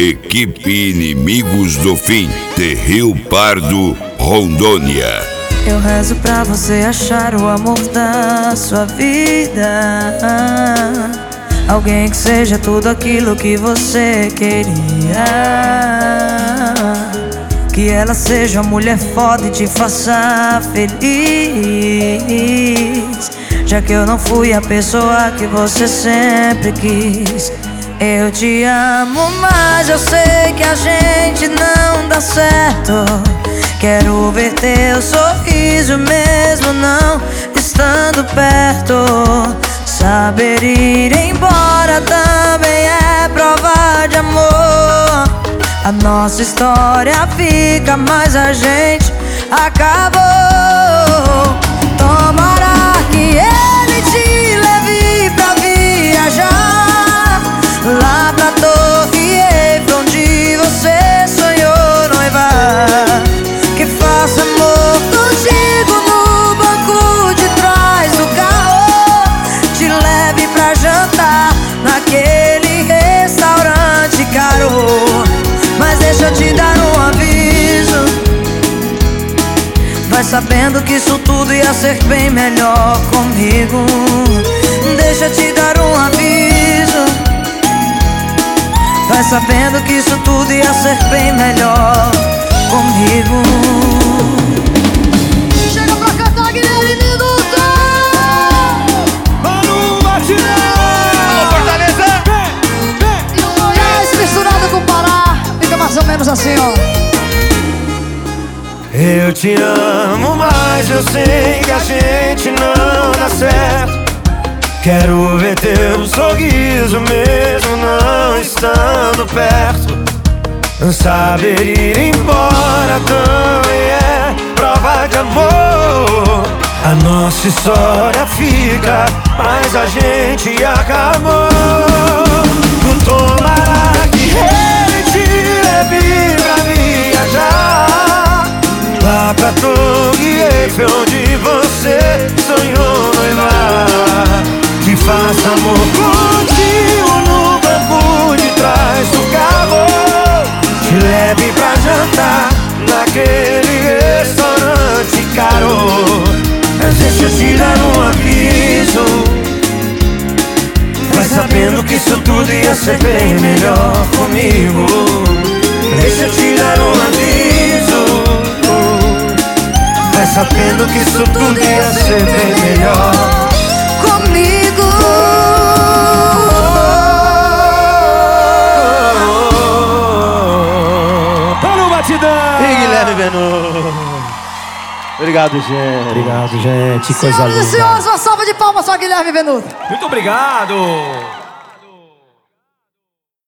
Equipe Inimigos do Fim, de Rio Pardo, Rondônia. Eu rezo pra você achar o amor da sua vida, alguém que seja tudo aquilo que você queria, que ela seja uma mulher foda e te faça feliz, já que eu não fui a pessoa que você sempre quis. Eu te amo, mas eu sei que a gente não dá certo. Quero ver teu sorriso mesmo não estando perto. Saber ir embora também é prova de amor. A nossa história fica, mas a gente acabou. Tomara que ele te leve pra viajar lá pra Torre Eiffel, onde você sonhou noivar. Que faça amor contigo no banco de trás do carro, te leve pra jantar naquele restaurante caro. Mas deixa eu te dar um aviso, vai sabendo que isso tudo ia ser bem melhor comigo. Deixa eu te dar um aviso, vai sabendo que isso tudo ia ser bem melhor comigo. Chega pra cantar, Guilherme Minuto! Mano Batidão! Alô, Fortaleza! E o Goiás misturado com o Pará fica mais ou menos assim, ó. Eu te amo, mas eu sei que a gente não dá certo. Quero ver teu sorriso mesmo não estando perto. Saber ir embora também é prova de amor. A nossa história fica, mas a gente acabou. Tomara que ele te leve pra viajar lá pra Torre Eiffel, onde você sonhou noivar. Que faça amor contigo no banco de trás do carro, te leve pra jantar naquele restaurante caro. Mas deixa eu te dar um aviso, vai sabendo que isso tudo ia ser bem melhor comigo. Deixa eu te dar um aviso, vai sabendo que isso tudo ia ser bem melhor Comigo. Mano Batidão! E Guilherme Venuto. Obrigado, gente. Obrigado, gente. Coisa Senhoras e linda. senhores, uma salva de palmas para Guilherme Venuto. Muito obrigado.